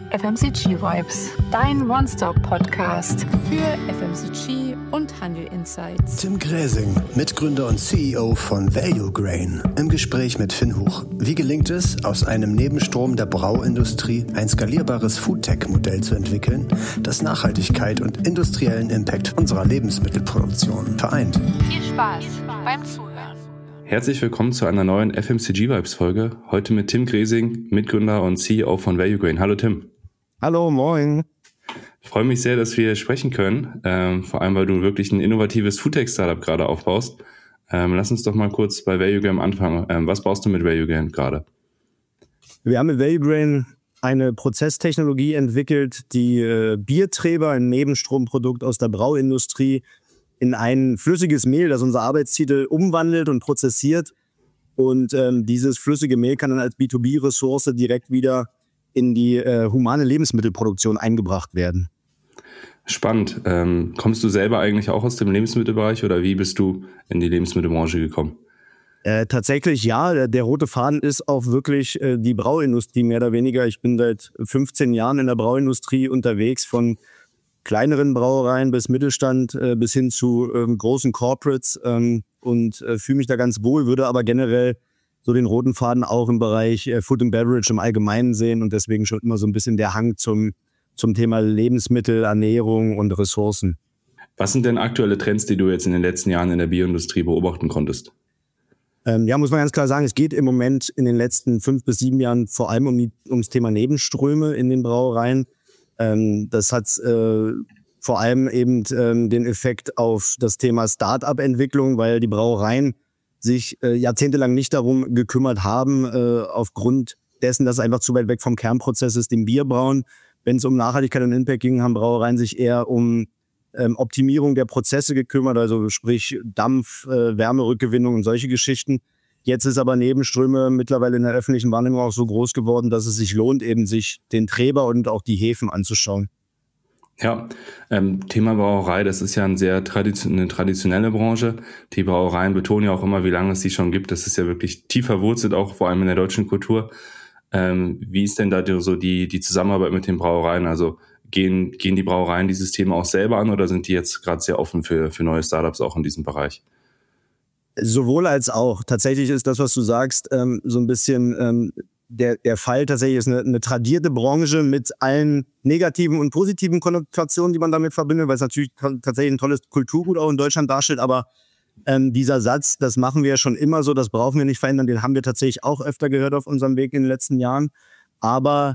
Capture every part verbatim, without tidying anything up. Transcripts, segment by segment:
F M C G Vibes, dein One-Stop-Podcast für F M C G und Handel Insights. Tim Gräsing, Mitgründer und C E O von Value Grain, im Gespräch mit Finn Huch. Wie gelingt es, aus einem Nebenstrom der Brauindustrie ein skalierbares Foodtech-Modell zu entwickeln, das Nachhaltigkeit und industriellen Impact unserer Lebensmittelproduktion vereint? Viel Spaß beim Zuhören. Herzlich willkommen zu einer neuen F M C G Vibes Folge. Heute mit Tim Gräsing, Mitgründer und C E O von Value Grain. Hallo Tim. Hallo, moin. Ich freue mich sehr, dass wir sprechen können, ähm, vor allem weil du wirklich ein innovatives Foodtech-Startup gerade aufbaust. Ähm, lass uns doch mal kurz bei Value Grain anfangen. Ähm, was baust du mit Value Grain gerade? Wir haben mit Value Grain eine Prozesstechnologie entwickelt, die äh, Bierträber, ein Nebenstromprodukt aus der Brauindustrie, in ein flüssiges Mehl, das unser Arbeitstitel umwandelt und prozessiert. Und ähm, dieses flüssige Mehl kann dann als B zwei B-Ressource direkt wieder in die äh, humane Lebensmittelproduktion eingebracht werden. Spannend. Ähm, kommst du selber eigentlich auch aus dem Lebensmittelbereich oder wie bist du in die Lebensmittelbranche gekommen? Äh, tatsächlich ja, der, der rote Faden ist auch wirklich äh, die Brauindustrie mehr oder weniger. Ich bin seit fünfzehn Jahren in der Brauindustrie unterwegs, von kleineren Brauereien bis Mittelstand äh, bis hin zu ähm, großen Corporates ähm, und äh, fühle mich da ganz wohl, würde aber generell so den roten Faden auch im Bereich äh, Food and Beverage im Allgemeinen sehen und deswegen schon immer so ein bisschen der Hang zum, zum Thema Lebensmittel, Ernährung und Ressourcen. Was sind denn aktuelle Trends, die du jetzt in den letzten Jahren in der Bioindustrie beobachten konntest? Ähm, ja, muss man ganz klar sagen, es geht im Moment in den letzten fünf bis sieben Jahren vor allem um die, ums Thema Nebenströme in den Brauereien. Ähm, das hat äh, vor allem eben ähm, den Effekt auf das Thema Start-up-Entwicklung, weil die Brauereien sich äh, jahrzehntelang nicht darum gekümmert haben, äh, aufgrund dessen, dass es einfach zu weit weg vom Kernprozess ist, dem Bierbrauen. Wenn es um Nachhaltigkeit und Impact ging, haben Brauereien sich eher um ähm, Optimierung der Prozesse gekümmert, also sprich Dampf, äh, Wärmerückgewinnung und solche Geschichten. Jetzt ist aber Nebenströme mittlerweile in der öffentlichen Wahrnehmung auch so groß geworden, dass es sich lohnt, eben sich den Treber und auch die Hefen anzuschauen. Ja, ähm, Thema Brauerei, das ist ja ein sehr tradition- eine traditionelle Branche. Die Brauereien betonen ja auch immer, wie lange es die schon gibt. Das ist ja wirklich tief verwurzelt, auch vor allem in der deutschen Kultur. Ähm, wie ist denn da so die, die Zusammenarbeit mit den Brauereien? Also gehen, gehen die Brauereien dieses Thema auch selber an oder sind die jetzt gerade sehr offen für, für neue Startups auch in diesem Bereich? Sowohl als auch. Tatsächlich ist das, was du sagst, ähm, so ein bisschen ähm, der, der Fall. Tatsächlich ist eine, eine tradierte Branche mit allen negativen und positiven Konnotationen, die man damit verbindet, weil es natürlich tatsächlich ein tolles Kulturgut auch in Deutschland darstellt. Aber ähm, dieser Satz, das machen wir ja schon immer so, das brauchen wir nicht verändern, den haben wir tatsächlich auch öfter gehört auf unserem Weg in den letzten Jahren. Aber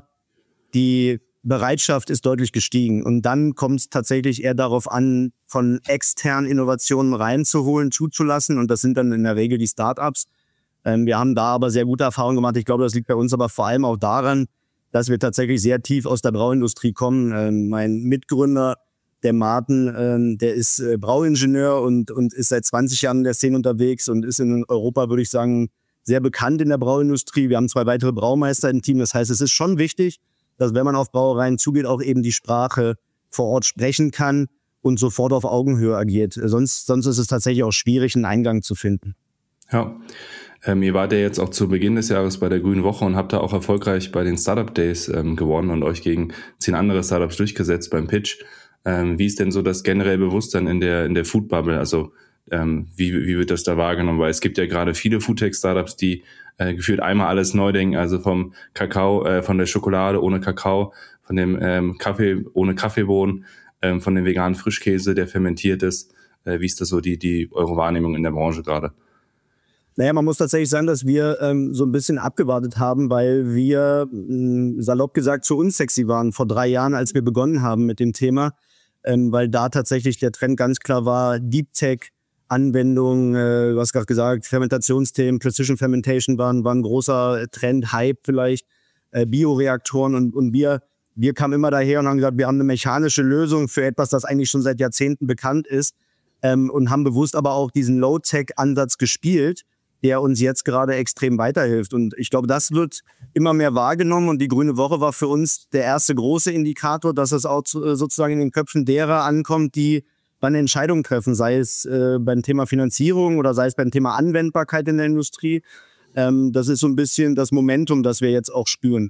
die Bereitschaft ist deutlich gestiegen. Und dann kommt es tatsächlich eher darauf an, von externen Innovationen reinzuholen, zuzulassen. Und das sind dann in der Regel die Startups. Ähm, wir haben da aber sehr gute Erfahrungen gemacht. Ich glaube, das liegt bei uns aber vor allem auch daran, dass wir tatsächlich sehr tief aus der Brauindustrie kommen. Ähm, mein Mitgründer, der Martin, ähm, der ist äh, Brauingenieur und, und ist seit zwanzig Jahren in der Szene unterwegs und ist in Europa, würde ich sagen, sehr bekannt in der Brauindustrie. Wir haben zwei weitere Braumeister im Team. Das heißt, es ist schon wichtig, dass wenn man auf Brauereien zugeht, auch eben die Sprache vor Ort sprechen kann und sofort auf Augenhöhe agiert. Sonst, sonst ist es tatsächlich auch schwierig, einen Eingang zu finden. Ja, ähm, ihr wart ja jetzt auch zu Beginn des Jahres bei der Grünen Woche und habt da auch erfolgreich bei den Startup Days ähm, gewonnen und euch gegen zehn andere Startups durchgesetzt beim Pitch. Ähm, wie ist denn so das generelle Bewusstsein in der, in der Food Bubble? Also ähm, wie, wie wird das da wahrgenommen? Weil es gibt ja gerade viele Foodtech-Startups, die äh, gefühlt einmal alles neu denken, also vom Kakao, äh, von der Schokolade ohne Kakao, von dem ähm, Kaffee ohne Kaffeebohnen, ähm, von dem veganen Frischkäse, der fermentiert ist. Äh, wie ist das so die, die eure Wahrnehmung in der Branche gerade? Naja, man muss tatsächlich sagen, dass wir ähm, so ein bisschen abgewartet haben, weil wir, mh, salopp gesagt, zu unsexy waren vor drei Jahren, als wir begonnen haben mit dem Thema, ähm, weil da tatsächlich der Trend ganz klar war, Deep Tech, Anwendungen, äh, du hast gerade gesagt, Fermentationsthemen, Precision Fermentation waren, waren ein großer Trend, Hype vielleicht, äh, Bioreaktoren und, und wir, wir kamen immer daher und haben gesagt, wir haben eine mechanische Lösung für etwas, das eigentlich schon seit Jahrzehnten bekannt ist ähm, und haben bewusst aber auch diesen Low-Tech-Ansatz gespielt, der uns jetzt gerade extrem weiterhilft. Und ich glaube, das wird immer mehr wahrgenommen und die Grüne Woche war für uns der erste große Indikator, dass es auch zu, sozusagen in den Köpfen derer ankommt, die eine Entscheidung treffen, sei es äh, beim Thema Finanzierung oder sei es beim Thema Anwendbarkeit in der Industrie. Ähm, das ist so ein bisschen das Momentum, das wir jetzt auch spüren.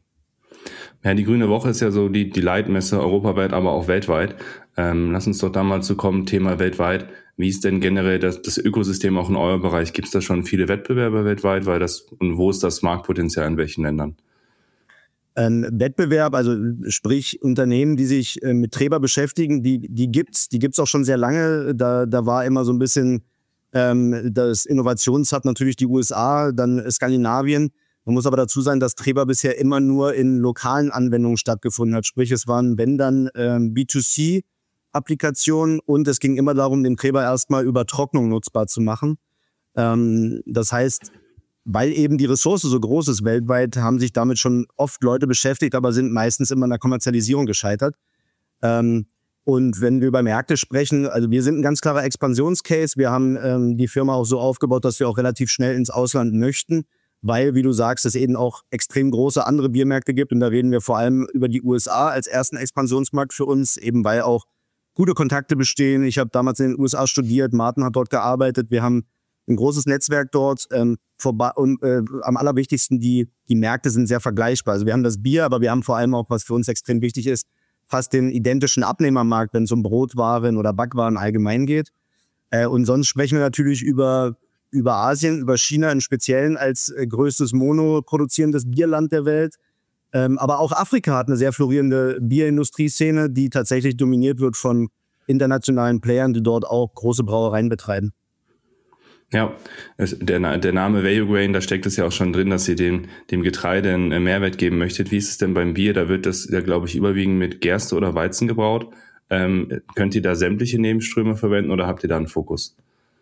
Ja, die Grüne Woche ist ja so die, die Leitmesse europaweit, aber auch weltweit. Ähm, lass uns doch da mal zu kommen, Thema weltweit. Wie ist denn generell das, das Ökosystem auch in eurem Bereich? Gibt es da schon viele Wettbewerber weltweit? Weil das, und wo ist das Marktpotenzial in welchen Ländern? Ein Wettbewerb, also sprich Unternehmen, die sich äh, mit Träber beschäftigen, die, die gibt's, die gibt's auch schon sehr lange. Da, da war immer so ein bisschen ähm, das Innovationshub natürlich die U S A, dann Skandinavien. Man muss aber dazu sagen, dass Träber bisher immer nur in lokalen Anwendungen stattgefunden hat. Sprich, es waren, wenn dann, ähm, B zwei C-Applikationen und es ging immer darum, den Träber erstmal über Trocknung nutzbar zu machen. Ähm, das heißt, weil eben die Ressource so groß ist weltweit, haben sich damit schon oft Leute beschäftigt, aber sind meistens immer an der Kommerzialisierung gescheitert. Ähm, und wenn wir über Märkte sprechen, also wir sind ein ganz klarer Expansionscase. Wir haben ähm, die Firma auch so aufgebaut, dass wir auch relativ schnell ins Ausland möchten, weil, wie du sagst, es eben auch extrem große andere Biermärkte gibt. Und da reden wir vor allem über die U S A als ersten Expansionsmarkt für uns, eben weil auch gute Kontakte bestehen. Ich habe damals in den U S A studiert, Martin hat dort gearbeitet. Wir haben ein großes Netzwerk dort. Ähm, vorbei, und äh, am allerwichtigsten, die, die Märkte sind sehr vergleichbar. Also wir haben das Bier, aber wir haben vor allem auch, was für uns extrem wichtig ist, fast den identischen Abnehmermarkt, wenn es um Brotwaren oder Backwaren allgemein geht. Äh, und sonst sprechen wir natürlich über über Asien, über China im Speziellen als äh, größtes monoproduzierendes Bierland der Welt. Ähm, aber auch Afrika hat eine sehr florierende Bierindustrieszene, die tatsächlich dominiert wird von internationalen Playern, die dort auch große Brauereien betreiben. Ja, es, der, der Name Value Grain, da steckt es ja auch schon drin, dass ihr dem, dem Getreide einen Mehrwert geben möchtet. Wie ist es denn beim Bier? Da wird das ja, glaube ich, überwiegend mit Gerste oder Weizen gebraut. Ähm, könnt ihr da sämtliche Nebenströme verwenden oder habt ihr da einen Fokus?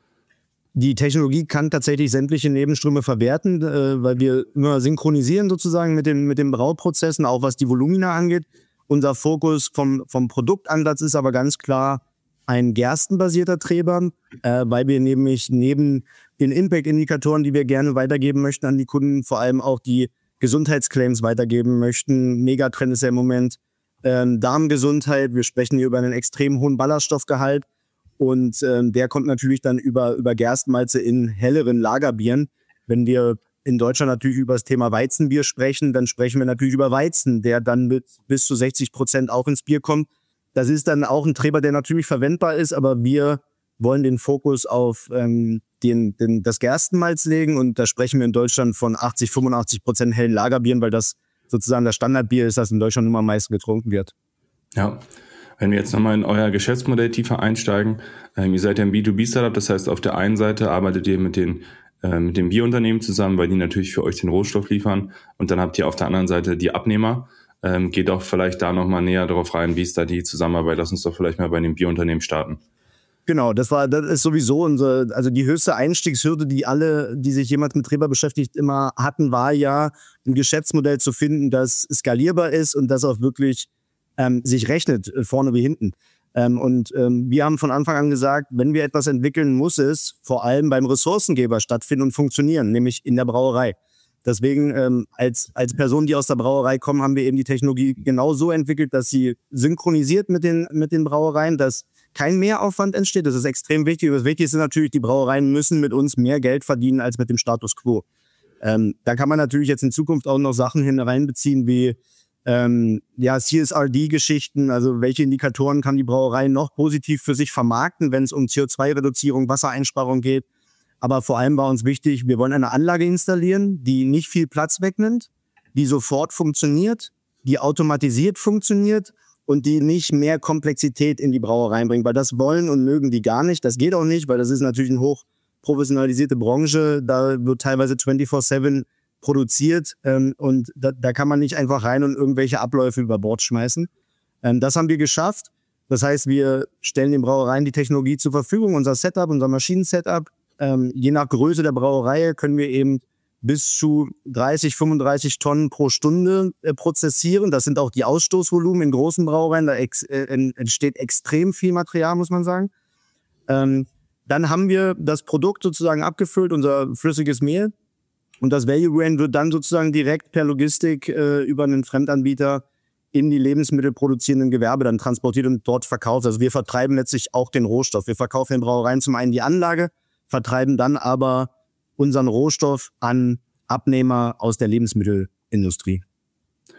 Die Technologie kann tatsächlich sämtliche Nebenströme verwerten, äh, weil wir immer synchronisieren sozusagen mit den, mit den Brauprozessen, auch was die Volumina angeht. Unser Fokus vom, vom Produktansatz ist aber ganz klar ein gerstenbasierter Träber, äh, weil wir nämlich neben den Impact-Indikatoren, die wir gerne weitergeben möchten an die Kunden, vor allem auch die Gesundheitsclaims weitergeben möchten. Megatrend ist ja im Moment äh, Darmgesundheit. Wir sprechen hier über einen extrem hohen Ballaststoffgehalt. Und ähm, der kommt natürlich dann über, über Gerstenmalze in helleren Lagerbieren. Wenn wir in Deutschland natürlich über das Thema Weizenbier sprechen, dann sprechen wir natürlich über Weizen, der dann mit bis zu sechzig Prozent auch ins Bier kommt. Das ist dann auch ein Träber, der natürlich verwendbar ist, aber wir wollen den Fokus auf ähm, den, den, das Gerstenmalz legen. Und da sprechen wir in Deutschland von achtzig, fünfundachtzig Prozent hellen Lagerbieren, weil das sozusagen das Standardbier ist, das in Deutschland immer am meisten getrunken wird. Ja. Wenn wir jetzt nochmal in euer Geschäftsmodell tiefer einsteigen, ähm, ihr seid ja ein B zwei B-Startup, das heißt, auf der einen Seite arbeitet ihr mit den, äh, mit den Bierunternehmen zusammen, weil die natürlich für euch den Rohstoff liefern, und dann habt ihr auf der anderen Seite die Abnehmer. Ähm, geht auch vielleicht da nochmal näher drauf rein, wie ist da die Zusammenarbeit? Lass uns doch vielleicht mal bei den Bierunternehmen starten. Genau, das war, das ist sowieso unsere, also die höchste Einstiegshürde, die alle, die sich jemand mit Träber beschäftigt, immer hatten, war ja, ein Geschäftsmodell zu finden, das skalierbar ist und das auch wirklich Ähm, sich rechnet, vorne wie hinten. Ähm, und ähm, wir haben von Anfang an gesagt, wenn wir etwas entwickeln, muss es vor allem beim Ressourcengeber stattfinden und funktionieren, nämlich in der Brauerei. Deswegen ähm, als, als Personen, die aus der Brauerei kommen, haben wir eben die Technologie genau so entwickelt, dass sie synchronisiert mit den, mit den Brauereien, dass kein Mehraufwand entsteht. Das ist extrem wichtig. Das Wichtigste ist natürlich, die Brauereien müssen mit uns mehr Geld verdienen als mit dem Status quo. Ähm, da kann man natürlich jetzt in Zukunft auch noch Sachen hineinbeziehen wie Ähm, ja, C S R D-Geschichten, also welche Indikatoren kann die Brauerei noch positiv für sich vermarkten, wenn es um C O zwei Reduzierung, Wassereinsparung geht. Aber vor allem war uns wichtig, wir wollen eine Anlage installieren, die nicht viel Platz wegnimmt, die sofort funktioniert, die automatisiert funktioniert und die nicht mehr Komplexität in die Brauerei bringt, weil das wollen und mögen die gar nicht. Das geht auch nicht, weil das ist natürlich eine hochprofessionalisierte Branche, da wird teilweise vierundzwanzig sieben produziert ähm, und da, da kann man nicht einfach rein und irgendwelche Abläufe über Bord schmeißen. Ähm, das haben wir geschafft. Das heißt, wir stellen den Brauereien die Technologie zur Verfügung, unser Setup, unser Maschinen-Setup. Ähm, je nach Größe der Brauerei können wir eben bis zu dreißig, fünfunddreißig Tonnen pro Stunde äh, prozessieren. Das sind auch die Ausstoßvolumen in großen Brauereien. Da ex, äh, entsteht extrem viel Material, muss man sagen. Ähm, dann haben wir das Produkt sozusagen abgefüllt, unser flüssiges Mehl. Und das Value Grain wird dann sozusagen direkt per Logistik äh, über einen Fremdanbieter in die lebensmittelproduzierenden Gewerbe dann transportiert und dort verkauft. Also wir vertreiben letztlich auch den Rohstoff. Wir verkaufen den Brauereien zum einen die Anlage, vertreiben dann aber unseren Rohstoff an Abnehmer aus der Lebensmittelindustrie.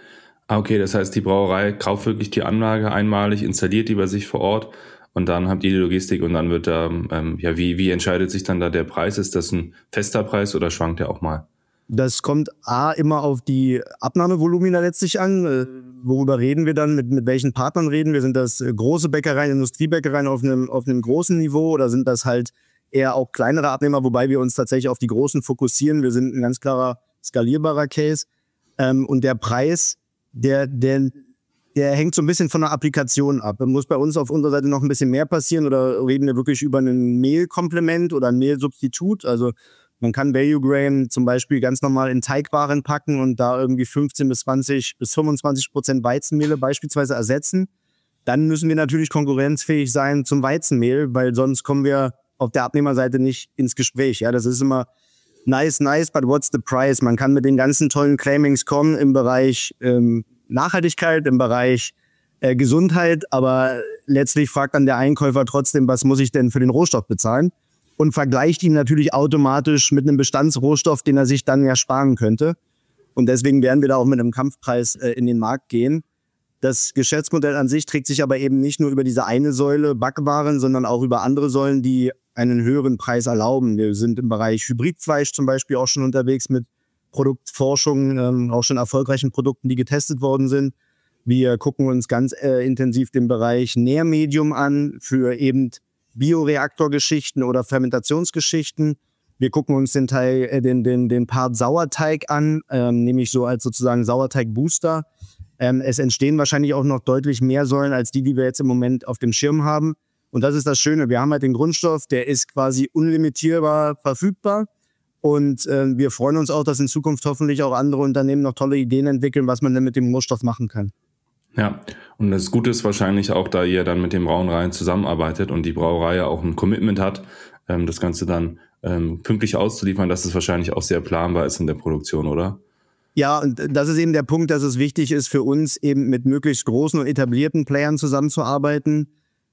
Ah, okay, das heißt, die Brauerei kauft wirklich die Anlage einmalig, installiert die bei sich vor Ort und dann habt ihr die Logistik und dann wird da, ähm, ja, wie, wie entscheidet sich dann da der Preis? Ist das ein fester Preis oder schwankt der auch mal? Das kommt A, immer auf die Abnahmevolumina letztlich an. Äh, worüber reden wir dann? Mit, mit welchen Partnern reden wir? Sind das äh, große Bäckereien, Industriebäckereien auf einem, auf einem großen Niveau oder sind das halt eher auch kleinere Abnehmer, wobei wir uns tatsächlich auf die großen fokussieren. Wir sind ein ganz klarer skalierbarer Case. Ähm, und der Preis, der, der, der hängt so ein bisschen von der Applikation ab. Muss bei uns auf unserer Seite noch ein bisschen mehr passieren oder reden wir wirklich über ein Mehlkomplement oder ein Mehlsubstitut? Also man kann Value Grain zum Beispiel ganz normal in Teigwaren packen und da irgendwie fünfzehn bis zwanzig bis fünfundzwanzig Prozent Weizenmehle beispielsweise ersetzen. Dann müssen wir natürlich konkurrenzfähig sein zum Weizenmehl, weil sonst kommen wir auf der Abnehmerseite nicht ins Gespräch. Ja, das ist immer nice, nice, but what's the price? Man kann mit den ganzen tollen Claimings kommen im Bereich ähm, Nachhaltigkeit, im Bereich äh, Gesundheit, aber letztlich fragt dann der Einkäufer trotzdem, was muss ich denn für den Rohstoff bezahlen? Und vergleicht ihn natürlich automatisch mit einem Bestandsrohstoff, den er sich dann ja sparen könnte. Und deswegen werden wir da auch mit einem Kampfpreis äh, in den Markt gehen. Das Geschäftsmodell an sich trägt sich aber eben nicht nur über diese eine Säule Backwaren, sondern auch über andere Säulen, die einen höheren Preis erlauben. Wir sind im Bereich Hybridfleisch zum Beispiel auch schon unterwegs mit Produktforschung, ähm, auch schon erfolgreichen Produkten, die getestet worden sind. Wir gucken uns ganz äh, intensiv den Bereich Nährmedium an für eben Bioreaktorgeschichten oder Fermentationsgeschichten. Wir gucken uns den Teil, äh, den, den, den Part Sauerteig an, ähm, nämlich so als sozusagen Sauerteigbooster. Ähm, es entstehen wahrscheinlich auch noch deutlich mehr Säulen als die, die wir jetzt im Moment auf dem Schirm haben. Und das ist das Schöne. Wir haben halt den Grundstoff, der ist quasi unlimitierbar verfügbar. Und äh, wir freuen uns auch, dass in Zukunft hoffentlich auch andere Unternehmen noch tolle Ideen entwickeln, was man denn mit dem Rohstoff machen kann. Ja, und das Gute ist wahrscheinlich auch, da ihr dann mit den Brauereien zusammenarbeitet und die Brauerei ja auch ein Commitment hat, ähm, das Ganze dann ähm, pünktlich auszuliefern, dass es wahrscheinlich auch sehr planbar ist in der Produktion, oder? Ja, und das ist eben der Punkt, dass es wichtig ist für uns, eben mit möglichst großen und etablierten Playern zusammenzuarbeiten.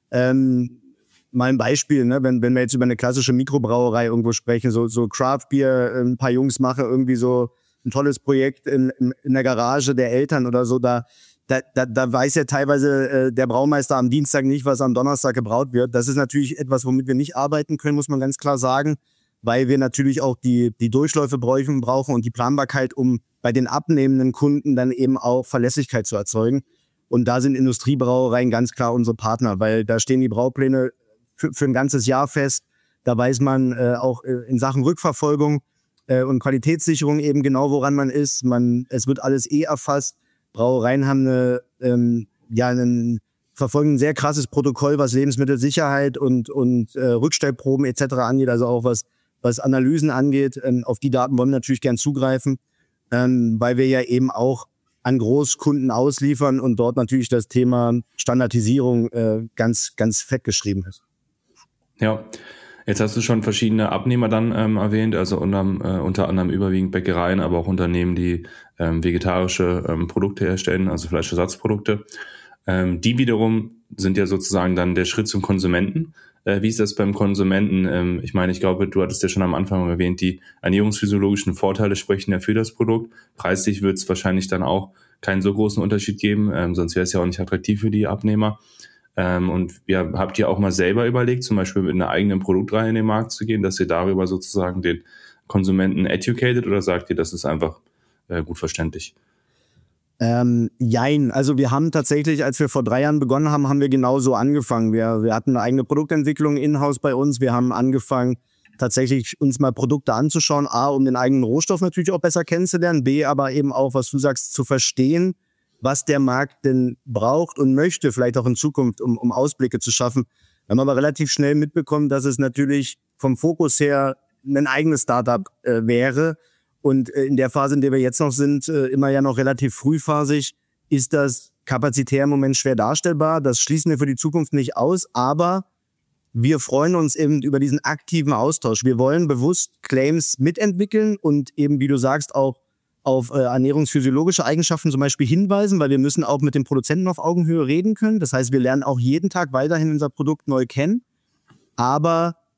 Ähm, mal ein Beispiel, ne? wenn, wenn wir jetzt über eine klassische Mikrobrauerei irgendwo sprechen, so, so Craft Beer, ein paar Jungs machen irgendwie so ein tolles Projekt in, in, in der Garage der Eltern oder so, da Da, da, da weiß ja teilweise äh, der Braumeister am Dienstag nicht, was am Donnerstag gebraut wird. Das ist natürlich etwas, womit wir nicht arbeiten können, muss man ganz klar sagen, weil wir natürlich auch die, die Durchläufe brauchen und die Planbarkeit, um bei den abnehmenden Kunden dann eben auch Verlässlichkeit zu erzeugen. Und da sind Industriebrauereien ganz klar unsere Partner, weil da stehen die Braupläne für, für ein ganzes Jahr fest. Da weiß man äh, auch äh, in Sachen Rückverfolgung äh, und Qualitätssicherung eben genau, woran man ist. Man, es wird alles eh erfasst. Brauereien haben eine, ähm, ja, einen, verfolgen ein sehr krasses Protokoll, was Lebensmittelsicherheit und, und äh, Rückstellproben et cetera angeht, also auch was, was Analysen angeht. Ähm, auf die Daten wollen wir natürlich gern zugreifen, ähm, weil wir ja eben auch an Großkunden ausliefern und dort natürlich das Thema Standardisierung äh, ganz, ganz fett geschrieben ist. Ja. Jetzt hast du schon verschiedene Abnehmer dann ähm, erwähnt, also unter, äh, unter anderem überwiegend Bäckereien, aber auch Unternehmen, die ähm, vegetarische ähm, Produkte herstellen, also Fleischersatzprodukte. Ähm, die wiederum sind ja sozusagen dann der Schritt zum Konsumenten. Äh, wie ist das beim Konsumenten? Ähm, ich meine, ich glaube, du hattest ja schon am Anfang erwähnt, die ernährungsphysiologischen Vorteile sprechen ja für das Produkt. Preislich wird es wahrscheinlich dann auch keinen so großen Unterschied geben, ähm, sonst wäre es ja auch nicht attraktiv für die Abnehmer. Ähm, und ja, habt ihr auch mal selber überlegt, zum Beispiel mit einer eigenen Produktreihe in den Markt zu gehen, dass ihr darüber sozusagen den Konsumenten educated, oder sagt ihr, das ist einfach äh, gut verständlich? Ähm, jein, also wir haben tatsächlich, als wir vor drei Jahren begonnen haben, haben wir genauso angefangen. Wir, wir hatten eine eigene Produktentwicklung in-house bei uns. Wir haben angefangen, tatsächlich uns mal Produkte anzuschauen. A, um den eigenen Rohstoff natürlich auch besser kennenzulernen. B, aber eben auch, was du sagst, zu verstehen, was der Markt denn braucht und möchte, vielleicht auch in Zukunft, um, um Ausblicke zu schaffen. Wir haben aber relativ schnell mitbekommen, dass es natürlich vom Fokus her ein eigenes Startup äh, wäre. Und äh, in der Phase, in der wir jetzt noch sind, äh, immer ja noch relativ frühphasig, ist das kapazitär im Moment schwer darstellbar. Das schließen wir für die Zukunft nicht aus, aber wir freuen uns eben über diesen aktiven Austausch. Wir wollen bewusst Claims mitentwickeln und eben, wie du sagst, auch auf äh, ernährungsphysiologische Eigenschaften zum Beispiel hinweisen, weil wir müssen auch mit den Produzenten auf Augenhöhe reden können. Das heißt, wir lernen auch jeden Tag weiterhin unser Produkt neu kennen. Aber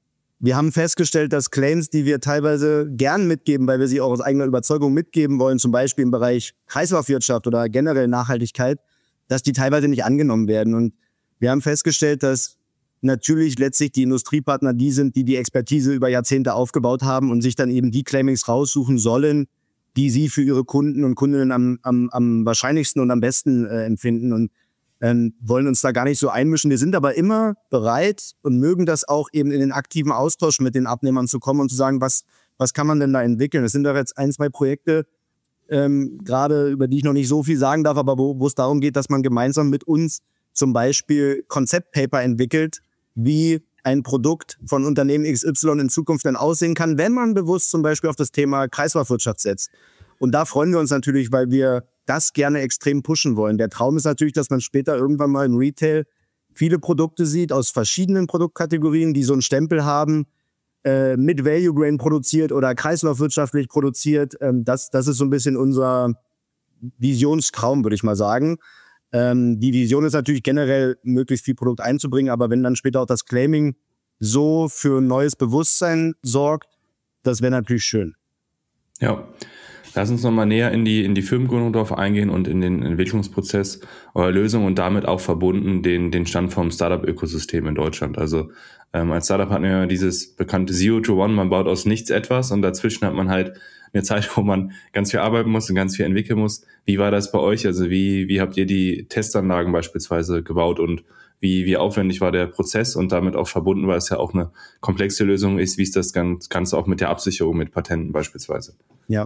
wir haben festgestellt, dass Claims, die wir teilweise gern mitgeben, weil wir sie auch aus eigener Überzeugung mitgeben wollen, zum Beispiel im Bereich Kreislaufwirtschaft oder generell Nachhaltigkeit, dass die teilweise nicht angenommen werden. Und wir haben festgestellt, dass natürlich letztlich die Industriepartner die sind, die die Expertise über Jahrzehnte aufgebaut haben und sich dann eben die Claimings raussuchen sollen, die sie für ihre Kunden und Kundinnen am, am, am wahrscheinlichsten und am besten äh, empfinden. Und Ähm, wollen uns da gar nicht so einmischen. Wir sind aber immer bereit und mögen das auch eben in den aktiven Austausch mit den Abnehmern zu kommen und zu sagen, was, was kann man denn da entwickeln? Es sind doch jetzt ein, zwei Projekte, ähm, gerade über die ich noch nicht so viel sagen darf, aber wo, wo es darum geht, dass man gemeinsam mit uns zum Beispiel Konzeptpaper entwickelt, wie ein Produkt von Unternehmen X Y in Zukunft dann aussehen kann, wenn man bewusst zum Beispiel auf das Thema Kreislaufwirtschaft setzt. Und da freuen wir uns natürlich, weil wir das gerne extrem pushen wollen. Der Traum ist natürlich, dass man später irgendwann mal im Retail viele Produkte sieht aus verschiedenen Produktkategorien, die so einen Stempel haben, äh, mit Value Grain produziert oder kreislaufwirtschaftlich produziert. Ähm, das, das ist so ein bisschen unser Visionstraum, würde ich mal sagen. Ähm, die Vision ist natürlich generell, möglichst viel Produkt einzubringen, aber wenn dann später auch das Claiming so für ein neues Bewusstsein sorgt, das wäre natürlich schön. Ja. Lass uns nochmal näher in die, in die Firmengründung drauf eingehen und in den Entwicklungsprozess eurer Lösung und damit auch verbunden den, den Stand vom Startup-Ökosystem in Deutschland. Also ähm, als Startup hat man ja dieses bekannte Zero to One, man baut aus nichts etwas und dazwischen hat man halt eine Zeit, wo man ganz viel arbeiten muss und ganz viel entwickeln muss. Wie war das bei euch? Also wie, wie habt ihr die Testanlagen beispielsweise gebaut und wie, wie aufwendig war der Prozess und damit auch verbunden, weil es ja auch eine komplexe Lösung ist, wie ist das Ganze auch mit der Absicherung, mit Patenten beispielsweise? Ja.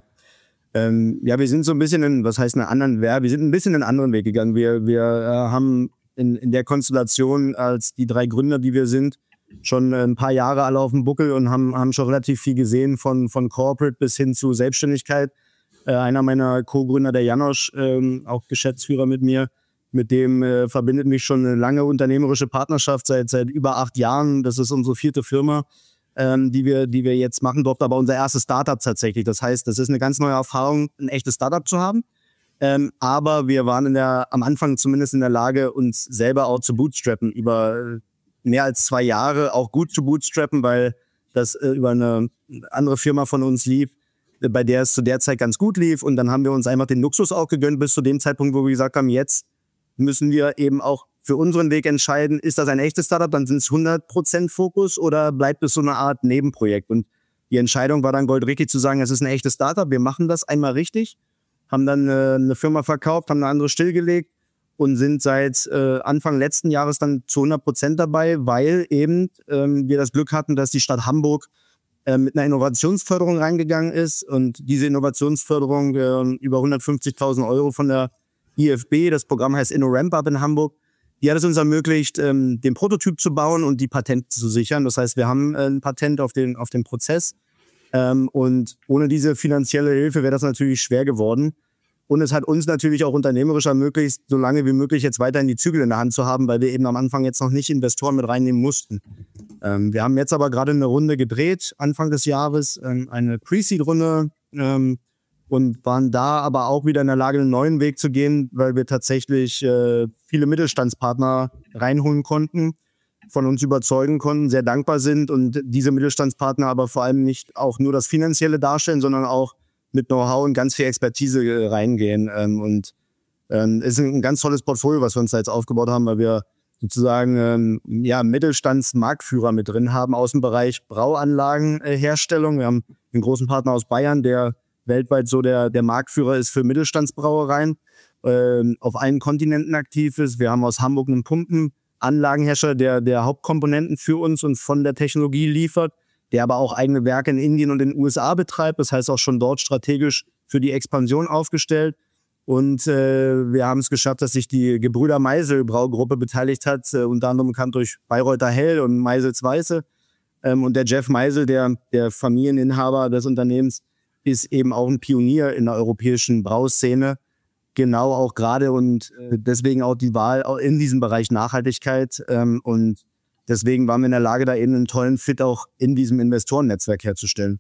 Ähm, ja, wir sind so ein bisschen in, was heißt einen anderen, ja, wir sind ein bisschen einen anderen Weg gegangen. Wir, wir äh, haben in, in der Konstellation als die drei Gründer, die wir sind, schon ein paar Jahre alle auf dem Buckel und haben, haben schon relativ viel gesehen von, von Corporate bis hin zu Selbstständigkeit. Äh, einer meiner Co-Gründer, der Janosch, ähm, auch Geschäftsführer mit mir, mit dem äh, verbindet mich schon eine lange unternehmerische Partnerschaft seit, seit über acht Jahren. Das ist unsere vierte Firma. Ähm, die wir, die wir jetzt machen durften, aber unser erstes Startup tatsächlich. Das heißt, das ist eine ganz neue Erfahrung, ein echtes Startup zu haben. Ähm, aber wir waren in der, am Anfang zumindest in der Lage, uns selber auch zu bootstrappen. Über mehr als zwei Jahre auch gut zu bootstrappen, weil das äh, über eine andere Firma von uns lief, bei der es zu der Zeit ganz gut lief. Und dann haben wir uns einfach den Luxus auch gegönnt bis zu dem Zeitpunkt, wo wir gesagt haben, jetzt müssen wir eben auch für unseren Weg entscheiden, ist das ein echtes Startup, dann sind es hundert Prozent Fokus oder bleibt es so eine Art Nebenprojekt? Und die Entscheidung war dann goldrichtig zu sagen, es ist ein echtes Startup, wir machen das einmal richtig, haben dann äh, eine Firma verkauft, haben eine andere stillgelegt und sind seit äh, Anfang letzten Jahres dann zu hundert Prozent dabei, weil eben ähm, wir das Glück hatten, dass die Stadt Hamburg äh, mit einer Innovationsförderung reingegangen ist und diese Innovationsförderung äh, über hundertfünfzigtausend Euro von der I F B, das Programm heißt InnoRamp-Up in Hamburg, die hat es uns ermöglicht, ähm, den Prototyp zu bauen und die Patente zu sichern. Das heißt, wir haben äh, ein Patent auf den, auf den Prozess. Ähm, und ohne diese finanzielle Hilfe wäre das natürlich schwer geworden. Und es hat uns natürlich auch unternehmerisch ermöglicht, so lange wie möglich jetzt weiterhin die Zügel in der Hand zu haben, weil wir eben am Anfang jetzt noch nicht Investoren mit reinnehmen mussten. Ähm, wir haben jetzt aber gerade eine Runde gedreht, Anfang des Jahres, ähm, eine Pre-Seed-Runde, ähm, und waren da aber auch wieder in der Lage, einen neuen Weg zu gehen, weil wir tatsächlich äh, viele Mittelstandspartner reinholen konnten, von uns überzeugen konnten, sehr dankbar sind und diese Mittelstandspartner aber vor allem nicht auch nur das Finanzielle darstellen, sondern auch mit Know-how und ganz viel Expertise äh, reingehen. Ähm, und ähm, es ist ein ganz tolles Portfolio, was wir uns da jetzt aufgebaut haben, weil wir sozusagen ähm, ja, Mittelstandsmarktführer mit drin haben aus dem Bereich Brauanlagenherstellung. Wir haben einen großen Partner aus Bayern, der weltweit so der, der Marktführer ist für Mittelstandsbrauereien, äh, auf allen Kontinenten aktiv ist. Wir haben aus Hamburg einen Pumpenanlagenhersteller, der, der Hauptkomponenten für uns und von der Technologie liefert, der aber auch eigene Werke in Indien und in den U S A betreibt. Das heißt auch schon dort strategisch für die Expansion aufgestellt. Und äh, wir haben es geschafft, dass sich die Gebrüder Meisel Braugruppe beteiligt hat, äh, unter anderem bekannt durch Bayreuther Hell und Meisels Weiße. Ähm, und der Jeff Meisel, der, der Familieninhaber des Unternehmens, ist eben auch ein Pionier in der europäischen Brauszene. Genau auch gerade und äh, deswegen auch die Wahl auch in diesem Bereich Nachhaltigkeit. Ähm, und deswegen waren wir in der Lage, da eben einen tollen Fit auch in diesem Investorennetzwerk herzustellen.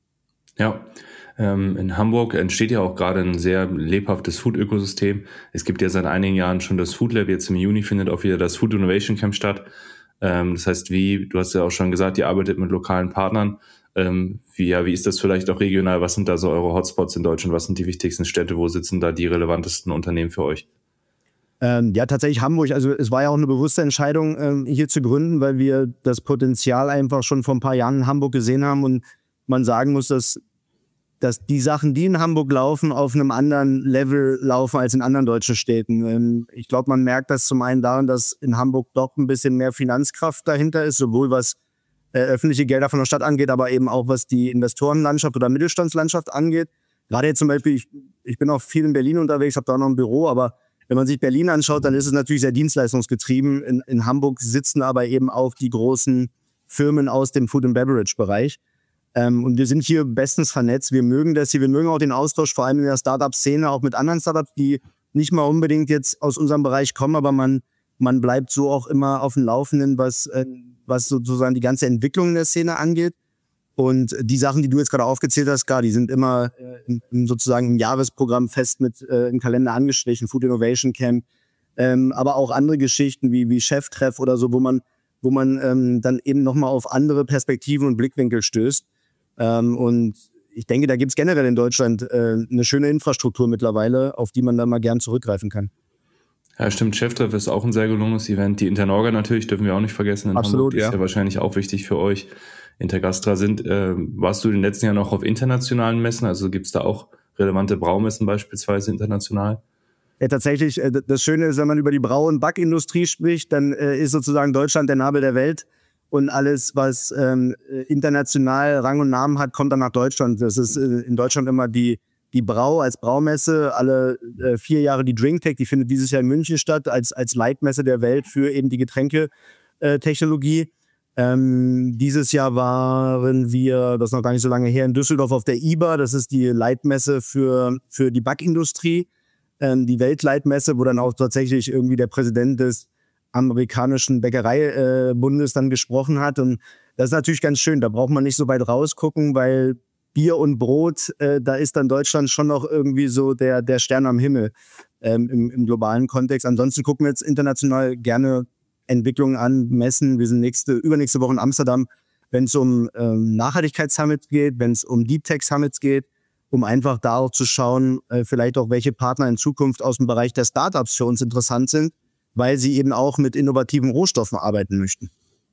Ja, ähm, in Hamburg entsteht ja auch gerade ein sehr lebhaftes Food-Ökosystem. Es gibt ja seit einigen Jahren schon das Food Lab. Jetzt im Juni findet auch wieder das Food Innovation Camp statt. Ähm, das heißt, wie, du hast ja auch schon gesagt, ihr arbeitet mit lokalen Partnern. Ähm, wie, ja, wie ist das vielleicht auch regional? Was sind da so eure Hotspots in Deutschland? Was sind die wichtigsten Städte? Wo sitzen da die relevantesten Unternehmen für euch? Ähm, ja, tatsächlich Hamburg. Also es war ja auch eine bewusste Entscheidung, ähm, hier zu gründen, weil wir das Potenzial einfach schon vor ein paar Jahren in Hamburg gesehen haben und man sagen muss, dass, dass die Sachen, die in Hamburg laufen, auf einem anderen Level laufen als in anderen deutschen Städten. Ähm, ich glaube, man merkt das zum einen daran, dass in Hamburg doch ein bisschen mehr Finanzkraft dahinter ist, sowohl was äh, öffentliche Gelder von der Stadt angeht, aber eben auch was die Investorenlandschaft oder Mittelstandslandschaft angeht. Gerade jetzt zum Beispiel, ich, ich bin auch viel in Berlin unterwegs, habe da auch noch ein Büro, aber wenn man sich Berlin anschaut, dann ist es natürlich sehr dienstleistungsgetrieben. In, in Hamburg sitzen aber eben auch die großen Firmen aus dem Food and Beverage Bereich. Ähm, und wir sind hier bestens vernetzt. Wir mögen das hier. Wir mögen auch den Austausch, vor allem in der Startup-Szene, auch mit anderen Startups, die nicht mal unbedingt jetzt aus unserem Bereich kommen, aber man, man bleibt so auch immer auf dem Laufenden, was, äh, was sozusagen die ganze Entwicklung in der Szene angeht. Und die Sachen, die du jetzt gerade aufgezählt hast, klar, die sind immer äh, im, sozusagen im Jahresprogramm fest mit äh, im Kalender angestrichen, Food Innovation Camp, ähm, aber auch andere Geschichten wie, wie Cheftreff oder so, wo man, wo man ähm, dann eben nochmal auf andere Perspektiven und Blickwinkel stößt. Ähm, und ich denke, da gibt es generell in Deutschland äh, eine schöne Infrastruktur mittlerweile, auf die man dann mal gern zurückgreifen kann. Ja, stimmt. Cheftreff ist auch ein sehr gelungenes Event. Die Internorga natürlich, dürfen wir auch nicht vergessen. In Absolut, Hamburg, die ja. ist ja wahrscheinlich auch wichtig für euch. Intergastra sind. Äh, warst du in den letzten Jahren auch auf internationalen Messen? Also gibt es da auch relevante Braumessen beispielsweise international? Ja, tatsächlich, äh, das Schöne ist, wenn man über die Brau- und Backindustrie spricht, dann äh, ist sozusagen Deutschland der Nabel der Welt. Und alles, was ähm, international Rang und Namen hat, kommt dann nach Deutschland. Das ist äh, in Deutschland immer die, die Brau als Braumesse, alle äh, vier Jahre die Drinktech, die findet dieses Jahr in München statt, als, als Leitmesse der Welt für eben die Getränketechnologie. Ähm, dieses Jahr waren wir, das ist noch gar nicht so lange her, in Düsseldorf auf der I B A. Das ist die Leitmesse für, für die Backindustrie, ähm, die Weltleitmesse, wo dann auch tatsächlich irgendwie der Präsident des amerikanischen Bäckereibundes äh, dann gesprochen hat. Und das ist natürlich ganz schön. Da braucht man nicht so weit rausgucken, weil Bier und Brot, äh, da ist dann Deutschland schon noch irgendwie so der, der Stern am Himmel ähm, im, im globalen Kontext. Ansonsten gucken wir jetzt international gerne Entwicklungen an, Messen. Wir sind nächste, übernächste Woche in Amsterdam, wenn es um ähm, Nachhaltigkeitssummits geht, wenn es um Deep Tech Summits geht, um einfach da auch zu schauen, äh, vielleicht auch welche Partner in Zukunft aus dem Bereich der Startups für uns interessant sind, weil sie eben auch mit innovativen Rohstoffen arbeiten möchten.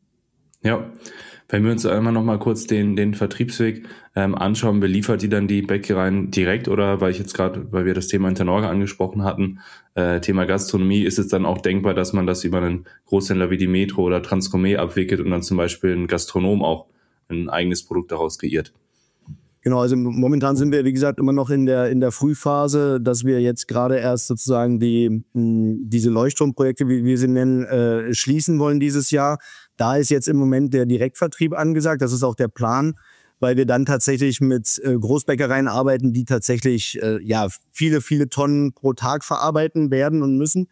Ja, wenn wir uns einmal noch mal kurz den, den Vertriebsweg ähm, anschauen, beliefert ihr dann die Bäckereien direkt oder, weil ich jetzt gerade, weil wir das Thema Internorga angesprochen hatten, äh, Thema Gastronomie, ist es dann auch denkbar, dass man das über einen Großhändler wie die Metro oder Transgourmet abwickelt und dann zum Beispiel ein Gastronom auch ein eigenes Produkt daraus kreiert? Genau, also momentan sind wir, wie gesagt, immer noch in der, in der Frühphase, dass wir jetzt gerade erst sozusagen die, mh, diese Leuchtturmprojekte, wie wir sie nennen, äh, schließen wollen dieses Jahr. Da ist jetzt im Moment der Direktvertrieb angesagt. Das ist auch der Plan, weil wir dann tatsächlich mit äh, Großbäckereien arbeiten, die tatsächlich äh, ja viele, viele Tonnen pro Tag verarbeiten werden und müssen.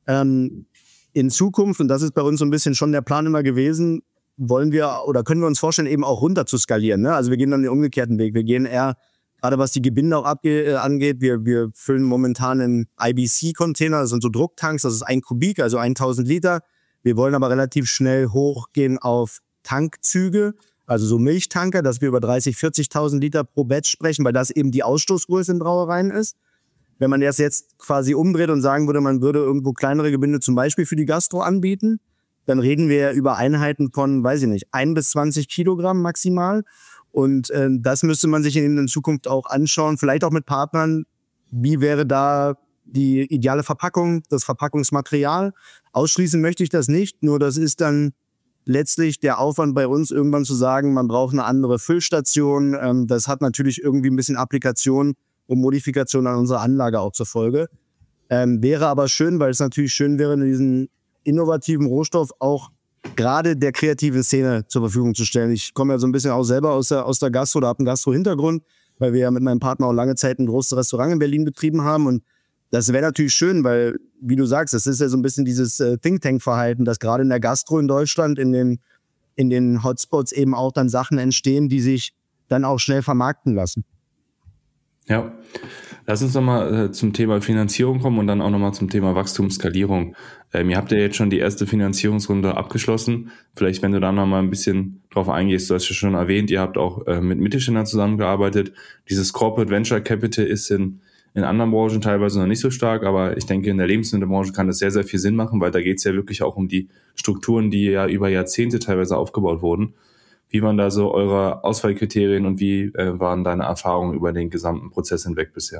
Ähm, in Zukunft, und das ist bei uns so ein bisschen schon der Plan immer gewesen, wollen wir oder können wir uns vorstellen, eben auch runter zu skalieren. Ne? Also wir gehen dann den umgekehrten Weg. Wir gehen eher, gerade was die Gebinde auch abge- äh, angeht, wir, wir füllen momentan einen I B C-Container, das sind so Drucktanks, das ist ein Kubik, also tausend Liter. Wir wollen aber relativ schnell hochgehen auf Tankzüge, also so Milchtanker, dass wir über dreißig, vierzigtausend Liter pro Batch sprechen, weil das eben die Ausstoßgröße in Brauereien ist. Wenn man das jetzt quasi umdreht und sagen würde, man würde irgendwo kleinere Gebinde zum Beispiel für die Gastro anbieten, dann reden wir über Einheiten von, weiß ich nicht, ein bis zwanzig Kilogramm maximal. Und äh, das müsste man sich in, in Zukunft auch anschauen, vielleicht auch mit Partnern. Wie wäre da die ideale Verpackung, das Verpackungsmaterial? Ausschließen möchte ich das nicht, nur das ist dann letztlich der Aufwand bei uns, irgendwann zu sagen, man braucht eine andere Füllstation. Ähm, das hat natürlich irgendwie ein bisschen Applikation und Modifikation an unserer Anlage auch zur Folge. Ähm, wäre aber schön, weil es natürlich schön wäre, diesen innovativen Rohstoff auch gerade der kreativen Szene zur Verfügung zu stellen. Ich komme ja so ein bisschen auch selber aus der, aus der Gastro oder habe einen Gastro-Hintergrund, weil wir ja mit meinem Partner auch lange Zeit ein großes Restaurant in Berlin betrieben haben. Und das wäre natürlich schön, weil, wie du sagst, das ist ja so ein bisschen dieses äh, Think-Tank-Verhalten, dass gerade in der Gastro in Deutschland, in den, in den Hotspots eben auch dann Sachen entstehen, die sich dann auch schnell vermarkten lassen. Ja. Lass uns nochmal äh, zum Thema Finanzierung kommen und dann auch nochmal zum Thema Wachstumsskalierung. Ähm, ihr habt ja jetzt schon die erste Finanzierungsrunde abgeschlossen. Vielleicht, wenn du da nochmal ein bisschen drauf eingehst, du hast ja schon erwähnt, ihr habt auch äh, mit Mittelständlern zusammengearbeitet. Dieses Corporate Venture Capital ist in, in anderen Branchen teilweise noch nicht so stark, aber ich denke, in der Lebensmittelbranche kann das sehr, sehr viel Sinn machen, weil da geht es ja wirklich auch um die Strukturen, die ja über Jahrzehnte teilweise aufgebaut wurden. Wie waren da so eure Auswahlkriterien und wie äh, waren deine Erfahrungen über den gesamten Prozess hinweg bisher?